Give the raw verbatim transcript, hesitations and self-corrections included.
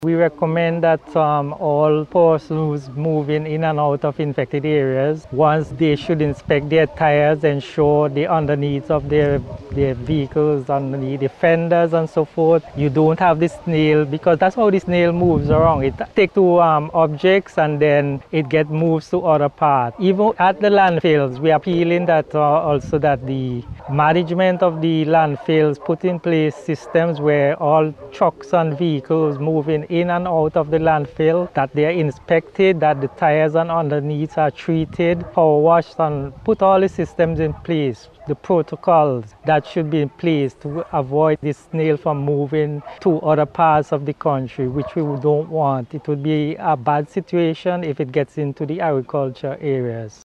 We recommend that um, all persons moving in and out of infected areas, once they should inspect their tires, ensure the underneath of their, their vehicles, underneath the fenders and so forth. You don't have the snail, because that's how the snail moves around. It takes to um, objects and then it gets moved to other parts. Even at the landfills, we are appealing that uh, also that the management of the landfills put in place systems where all trucks and vehicles moving in and out of the landfill, that they are inspected, that the tires and underneath are treated, power washed, and put all the systems in place, the protocols that should be in place to avoid this snail from moving to other parts of the country, which we don't want. It would be a bad situation if it gets into the agriculture areas.